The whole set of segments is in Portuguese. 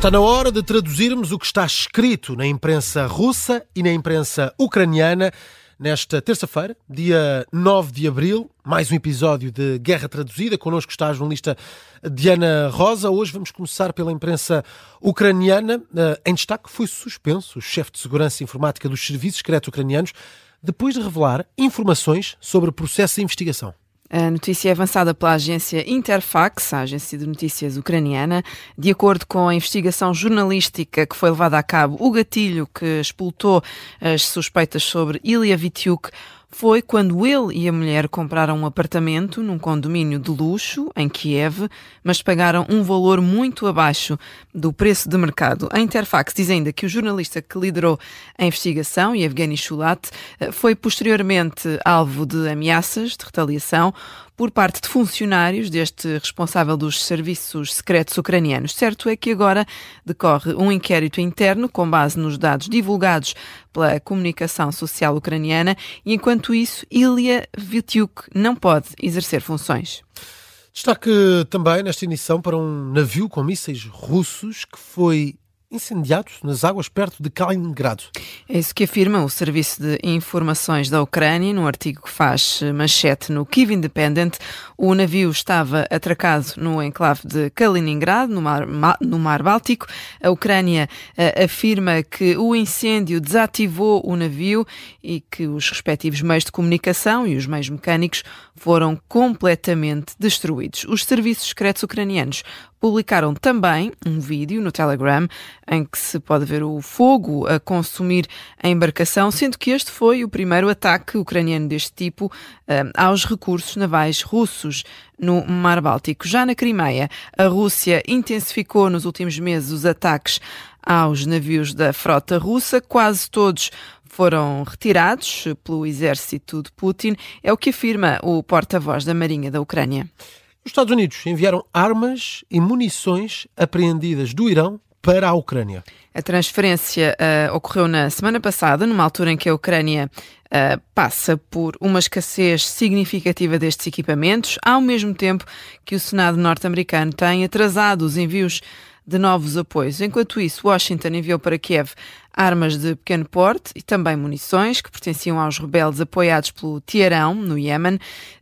Está na hora de traduzirmos o que está escrito na imprensa russa e na imprensa ucraniana. Nesta terça-feira, dia 9 de abril, mais um episódio de Guerra Traduzida. Connosco está a jornalista Diana Rosa. Hoje vamos começar pela imprensa ucraniana. Em destaque foi suspenso o chefe de segurança informática dos serviços secretos ucranianos depois de revelar informações sobre o processo de investigação. A notícia é avançada pela agência Interfax, a agência de notícias ucraniana. De acordo com a investigação jornalística que foi levada a cabo, o gatilho que explotou as suspeitas sobre Ilya Vityuk foi quando ele e a mulher compraram um apartamento num condomínio de luxo, em Kiev, mas pagaram um valor muito abaixo do preço de mercado. A Interfax diz ainda que o jornalista que liderou a investigação, Yevgeny Shulat, foi posteriormente alvo de ameaças de retaliação por parte de funcionários deste responsável dos serviços secretos ucranianos. Certo é que agora decorre um inquérito interno com base nos dados divulgados pela comunicação social ucraniana e, enquanto isso, Ilya Vityuk não pode exercer funções. Destaque também nesta emissão para um navio com mísseis russos que foi incendiado nas águas perto de Kaliningrado. É isso que afirma o Serviço de Informações da Ucrânia num artigo que faz manchete no Kyiv Independent. O navio estava atracado no enclave de Kaliningrado, no Mar Báltico. A Ucrânia afirma que o incêndio desativou o navio e que os respectivos meios de comunicação e os meios mecânicos foram completamente destruídos. Os serviços secretos ucranianos publicaram também um vídeo no Telegram em que se pode ver o fogo a consumir a embarcação, sendo que este foi o primeiro ataque ucraniano deste tipo aos recursos navais russos no Mar Báltico. Já na Crimeia, a Rússia intensificou nos últimos meses os ataques aos navios da frota russa. Quase todos foram retirados pelo exército de Putin, é o que afirma o porta-voz da Marinha da Ucrânia. Os Estados Unidos enviaram armas e munições apreendidas do Irão para a Ucrânia. A transferência ocorreu na semana passada, numa altura em que a Ucrânia passa por uma escassez significativa destes equipamentos, ao mesmo tempo que o Senado norte-americano tem atrasado os envios de novos apoios. Enquanto isso, Washington enviou para Kiev armas de pequeno porte e também munições que pertenciam aos rebeldes apoiados pelo Teherão, no Iémen.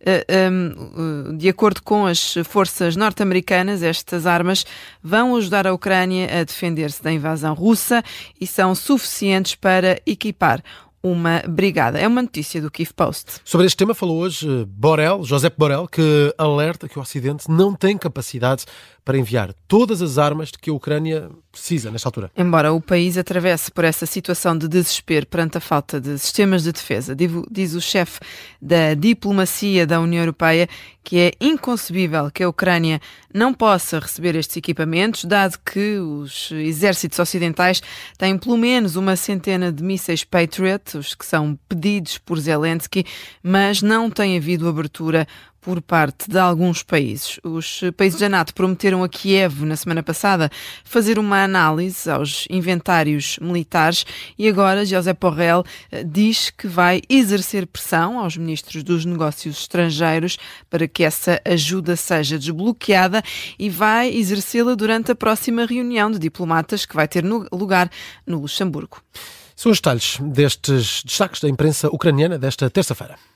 De acordo com as forças norte-americanas, estas armas vão ajudar a Ucrânia a defender-se da invasão russa e são suficientes para equipar uma brigada. É uma notícia do Kyiv Post. Sobre este tema falou hoje Josep Borrell, que alerta que o Ocidente não tem capacidade para enviar todas as armas de que a Ucrânia precisa nesta altura. Embora o país atravesse por essa situação de desespero perante a falta de sistemas de defesa, diz o chefe da diplomacia da União Europeia que é inconcebível que a Ucrânia não possa receber estes equipamentos, dado que os exércitos ocidentais têm pelo menos uma centena de mísseis Patriot, os que são pedidos por Zelensky, mas não tem havido abertura por parte de alguns países. Os países da NATO prometeram a Kiev, na semana passada, fazer uma análise aos inventários militares e agora Josep Borrell diz que vai exercer pressão aos ministros dos negócios estrangeiros para que essa ajuda seja desbloqueada e vai exercê-la durante a próxima reunião de diplomatas que vai ter lugar no Luxemburgo. São os detalhes destes destaques da imprensa ucraniana desta terça-feira.